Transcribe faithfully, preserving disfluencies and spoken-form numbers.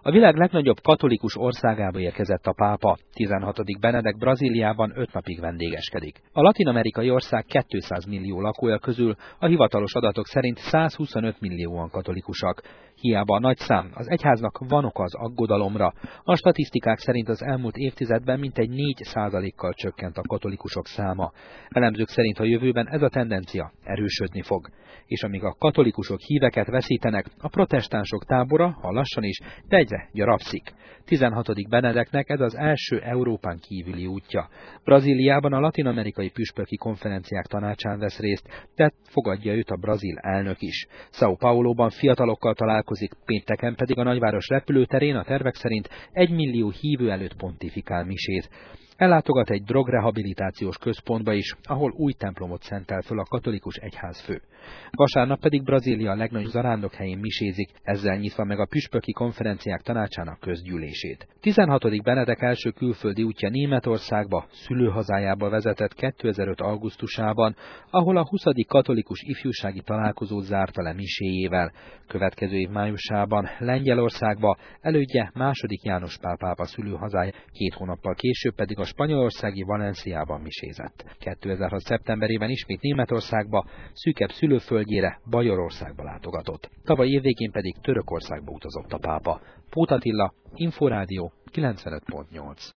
A világ legnagyobb katolikus országába érkezett a pápa. tizenhatodik Benedek Brazíliában öt napig vendégeskedik. A latin-amerikai ország kétszáz millió lakója közül a hivatalos adatok szerint százhuszonöt millióan katolikusak. Hiába a nagy szám, az egyháznak van oka az aggodalomra. A statisztikák szerint az elmúlt évtizedben mintegy négy százalékkal csökkent a katolikusok száma. Elemzők szerint a jövőben ez a tendencia erősödni fog. És amíg a katolikusok híveket veszítenek, a protestánsok tábora, ha lassan is, de egyre gyarapszik. tizenhatodik Benedeknek ez az első Európán kívüli útja. Brazíliában a latin-amerikai püspöki konferenciák tanácsán vesz részt, de fogadja őt a brazil elnök is. São Pauloban fiatalokkal találkozik, pénteken pedig a nagyváros repülőterén a tervek szerint egy millió hívő előtt pontifikál misét. Ellátogat egy drogrehabilitációs központba is, ahol új templomot szentel föl a katolikus egyházfő. Vasárnap pedig Brazília legnagyobb zarándokhelyén misézik, ezzel nyitva meg a püspöki konferenciák tanácsának közgyűlését. tizenhatodik Benedek első külföldi útja Németországba, szülőhazájába vezetett kétezer-öt augusztusában, ahol a huszadik katolikus ifjúsági találkozót zárta le miséjével. Következő év májusában Lengyelországba, elődje második János Pál pápa szülőhazája, két hónappal később pedig a spanyolországi Valenciában misézett. kétezer-hat szeptemberében ismét Németországba, szűkebb szülőföldjére, Bajorországba látogatott. Tavaly évvégén pedig Törökországba utazott a pápa. Póth Attila, Inforádió, kilencvenöt pont nyolc.